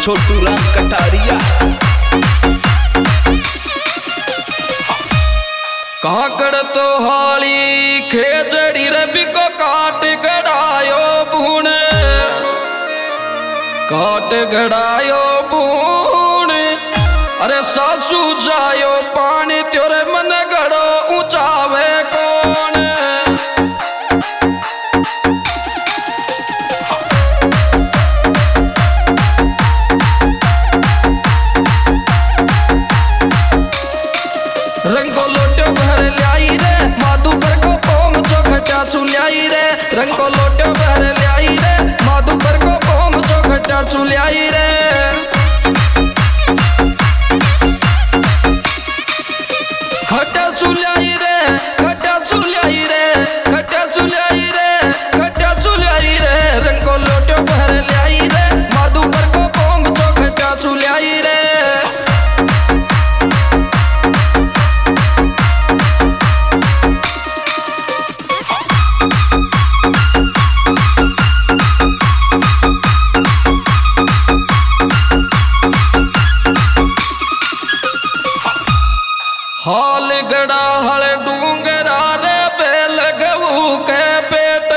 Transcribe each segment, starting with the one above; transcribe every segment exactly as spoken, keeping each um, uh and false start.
छोटू राम कटारिया। काकड़ तो हाली खेजड़ी रवि को काट गड़ायो बूण, काट गड़ायो बूण। अरे सासू जायो पानी त्योरे मन गड़ो ऊंचावे कौन। रंगो लोटो भर ल्याई रे माधु भर को पोम चौखटा चुल्याई रे। रंगो लोटो भर ल्याई रे माधु भर को पोम चौखटा चुल्याई रे। खटा चुल्याई रे खटा चुल्याई रे खटा चुल्याई रे खटा चुल्याई रे। रंगो लोटो भर ल्याई रे माधु भर को पोम चौखटा चुल्याई रे। हाल गड़ा हल डूंगरा रे बेल गऊ के पेट,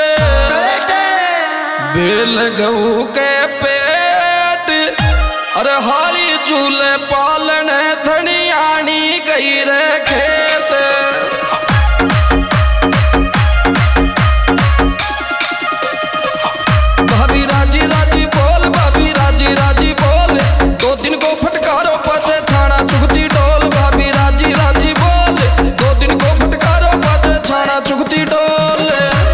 बेल गऊ के पेट। अरे हाली झूले पालन धनियानी गई रे खेत। भाभी राजी राजी बोल भाभी राजी राजी बोल, दो दिन को फटकारो पचे छाना चुगती डोल। भाभी राजी राजी बोल, दो दिन को फटकारो पचे छाना चुगती डोल।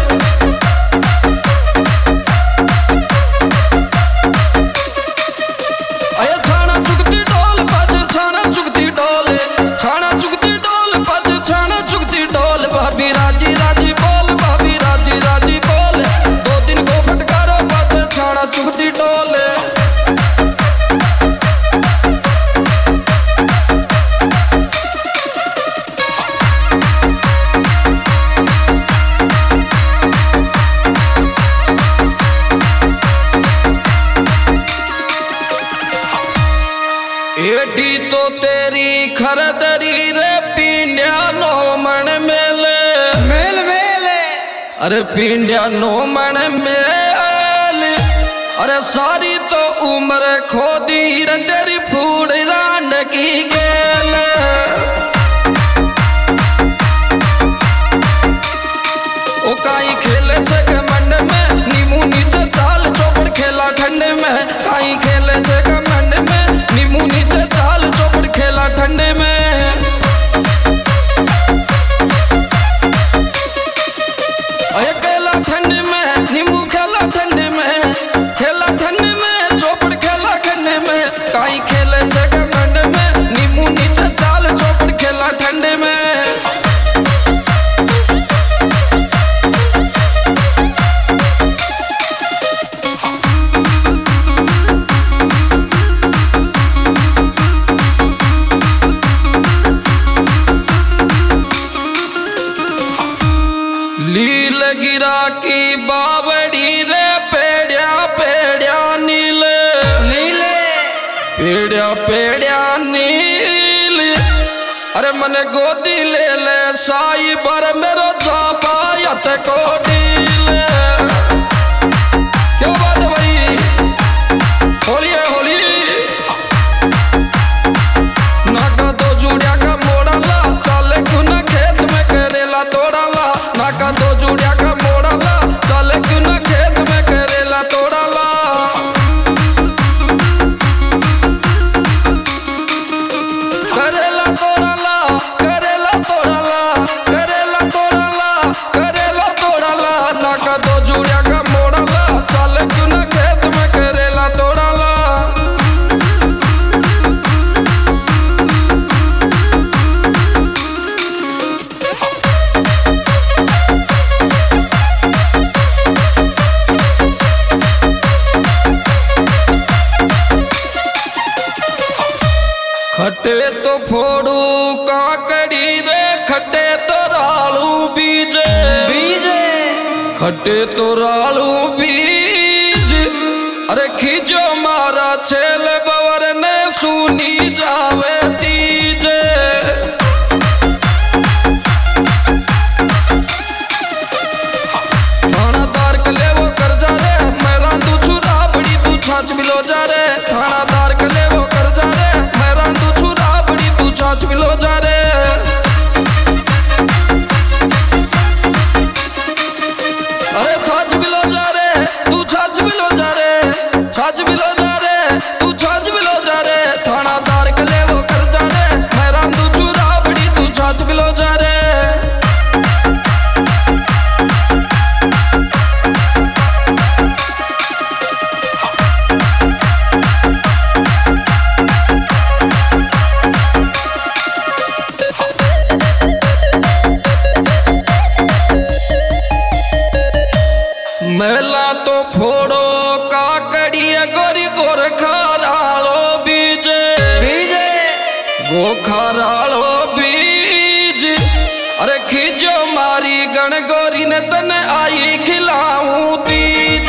अये छाना चुगती डोल पचे छाना चुगती डोल, छाना चुगती डोल पचे छाना चुगती डोल। भाभी राजी राजी बोल भाभी राजी राजी बोल, दो दिन को फटकारो पचे छाना चुगती डोल। एडी तो तेरी खरदरी रे पींड्या नो मन मेले मेल मेले। अरे पींड्या नो मन मेल। अरे सारी तो उम्र खोदी रे तेरी फूड़ रांड की गेल। ओ काई खेले छे कमंड में नीमू नीचे चाल चौपड़ खेला ठंड में। काई खेले छे कमंड में नीमू नीचे चाल चौपड़ खेला ठंड में। अये खेला ठंड में नीमू खेला ठंड में, खेला ठंड में चौपड़ खेला ठंड में। काई खेले छे कमंड में नीमू नीचे चाल चौपड़ खेला ठंड में। लील गिरा की बावड़ी रे पेड़िया पेड़िया नील नीले, पेड़िया पेड़िया नील। अरे मन गोदी ले ले साई बर मेरो जाबायत को डील। क्या बात है भाई, होली है होली। नाका दो जुड़िया का मोड़ाला चाले गुना खेत में करेला तोड़ाला। नाका दो जुड़िया का मोड़ाला चाले गुना खेत में करेला तोड़ाला। करेला तोड़ाला करेला तोड़ाला करेला तोड़ाला करेला तोड़ाला। नाका दो जुड़िया का मोड़ाला चाले गुना खेत में करेला तोड़ाला। खटे तो फोड़ू काकड़ी रे खटे तो रालू बीज बीज। खटे तो रालू बीज अरे खींचो मारा छेल बवर ने सुनी जावे तीजे थानादार कले वो कर जा रे मैं रांधू छुरा बड़ी तू छाछ बिलो जा रे थानादार कले वो कर जा रे मैं रांधू छुरा बड़ी तू छाछ बिलो जा रे अरे छाछ बिलो जा रे तू छाछ बिलो जा रे छाछ बिलो जा रे तू छाछ बिलो जा रे थानादार कले वो कर जा रे मैं रांधू छुरा बड़ी तू छाछ बिलो जा रे मेला तो फोड़ो काकड़िया गोरी गोरखारालो बीज बीजे गोखारालो बीज अरे खींचो मारी गण गोरी ने तने आई खिलाऊं तीज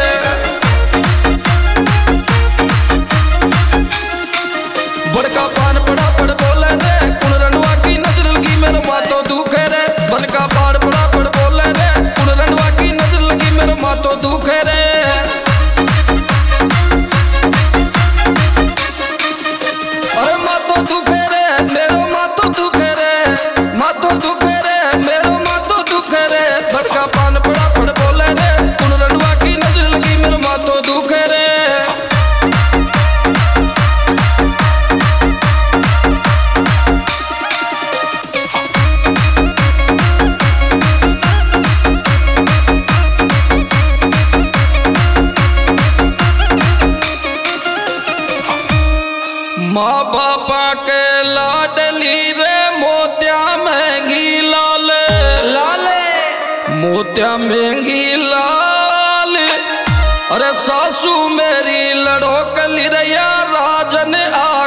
बड़का पान पड़ा पड़ बोले रे कुण रनवा की नजर लगी मेरे मातो दुखे रे बड़का पान पड़ा पड़ बोले रे कुण रनवा की नजर लगी मेरे मातो दुखे रे अरे मातो दुखे रे मेरो मातो दुखे रे मातो दुखे रे मेरो मातो दुखे रे बड़का पान पड़ा पड़ बोले रे कुण रनवा की नजर लगी मेरे मातो दुखे रे माँ बापा के लाडली रे मोतिया महंगी लाल लाले मोतिया महंगी लाल अरे सासू मेरी लड़ो कली रैया राजन आ